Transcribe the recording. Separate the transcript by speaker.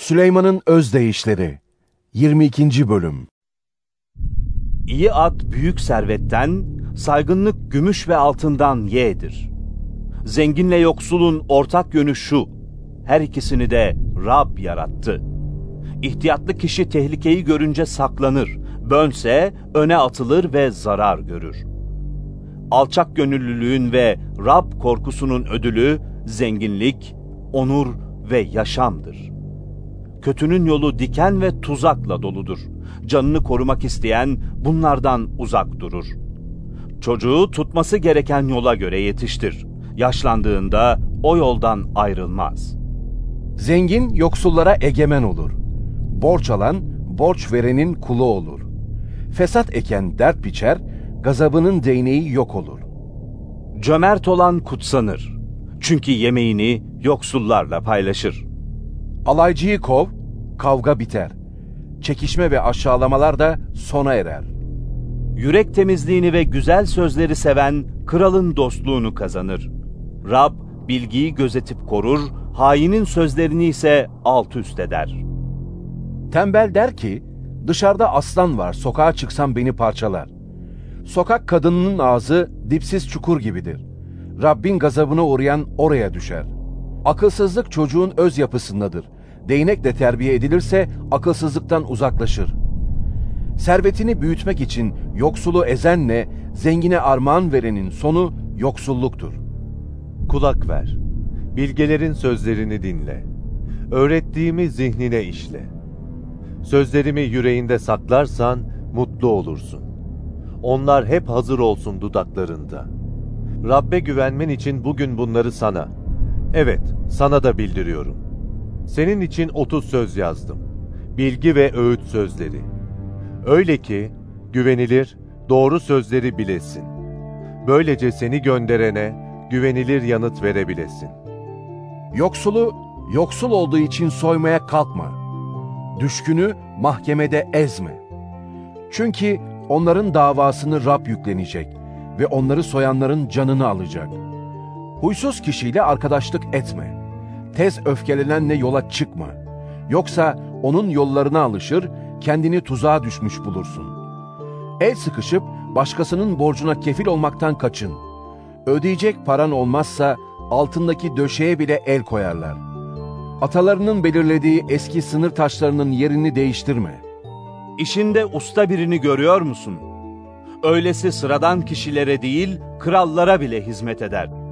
Speaker 1: Süleyman'ın Özdeyişleri 22. Bölüm.
Speaker 2: İyi at büyük servetten, saygınlık gümüş ve altından yeğdir. Zenginle yoksulun ortak yönü şu: her ikisini de Rab yarattı. İhtiyatlı kişi tehlikeyi görünce saklanır, bönse öne atılır ve zarar görür. Alçak gönüllülüğün ve Rab korkusunun ödülü zenginlik, onur ve yaşamdır. Kötünün yolu diken ve tuzakla doludur. Canını korumak isteyen bunlardan uzak durur. Çocuğu tutması gereken yola göre yetiştir. Yaşlandığında o yoldan ayrılmaz.
Speaker 1: Zengin yoksullara egemen olur. Borç alan, borç verenin kulu olur. Fesat eken dert biçer, gazabının değneği yok olur.
Speaker 2: Cömert olan kutsanır. Çünkü yemeğini yoksullarla paylaşır.
Speaker 1: Alaycıyı kov, kavga biter. Çekişme ve aşağılamalar da sona erer.
Speaker 2: Yürek temizliğini ve güzel sözleri seven kralın dostluğunu kazanır. Rab bilgiyi gözetip korur, hainin sözlerini ise alt üst eder.
Speaker 1: Tembel der ki, dışarıda aslan var, sokağa çıksam beni parçalar. Sokak kadınının ağzı dipsiz çukur gibidir. Rabbin gazabına uğrayan oraya düşer. Akılsızlık çocuğun öz yapısındadır. Değnekle terbiye edilirse akılsızlıktan uzaklaşır. Servetini büyütmek için yoksulu ezenle zengine armağan verenin sonu yoksulluktur.
Speaker 3: Kulak ver, bilgelerin sözlerini dinle. Öğrettiğimi zihnine işle. Sözlerimi yüreğinde saklarsan mutlu olursun. Onlar hep hazır olsun dudaklarında. Rabbe güvenmen için bugün bunları sana, evet sana da bildiriyorum. Senin için 30 söz yazdım. Bilgi ve öğüt sözleri. Öyle ki güvenilir, doğru sözleri bilesin. Böylece seni gönderene güvenilir yanıt verebilesin.
Speaker 1: Yoksulu, yoksul olduğu için soymaya kalkma. Düşkünü mahkemede ezme. Çünkü onların davasını Rab yüklenecek ve onları soyanların canını alacak. Huysuz kişiyle arkadaşlık etme. Tez öfkelenenle yola çıkma. Yoksa onun yollarına alışır, kendini tuzağa düşmüş bulursun. El sıkışıp başkasının borcuna kefil olmaktan kaçın. Ödeyecek paran olmazsa altındaki döşeğe bile el koyarlar. Atalarının belirlediği eski sınır taşlarının yerini değiştirme.
Speaker 2: İşinde usta birini görüyor musun? Öylesi sıradan kişilere değil, krallara bile hizmet eder.